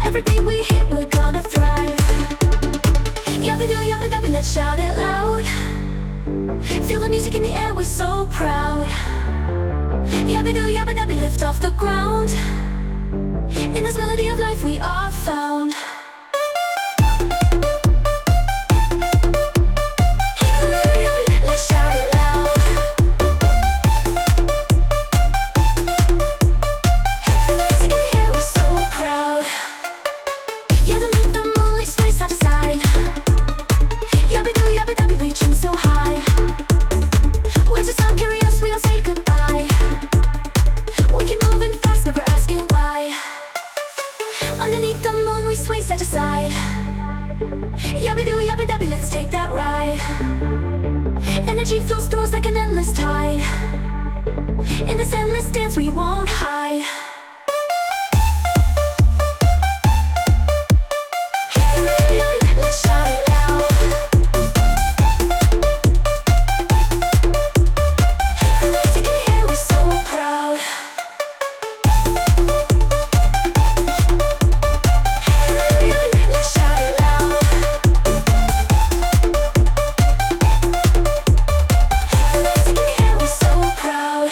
Every beat we hit, we're gonna thrive. Yabba do, yabba dabba, let's shout it loud. Feel the music in the air, we're so proud. Yabba do, yabba dabba, lift off the ground. In this melody of life we are found. Let's shout it loud. Music in the air, we're so proud. Yeah, the moonlight sways side to side. Yabba do, yabba dabba, reaching so high. When the sun carry us, we don't say goodbye. We keep moving fast, never asking why. Underneath the moon, we sway side to side. Yabba do, yabba dabba, let's take that ride. Energy flows through us like an endless tide. In this endless dance, we won't hide. Let's shout it loud. Music in the air, we're so proud. Let's shout it loud. Music in the air, we're so proud.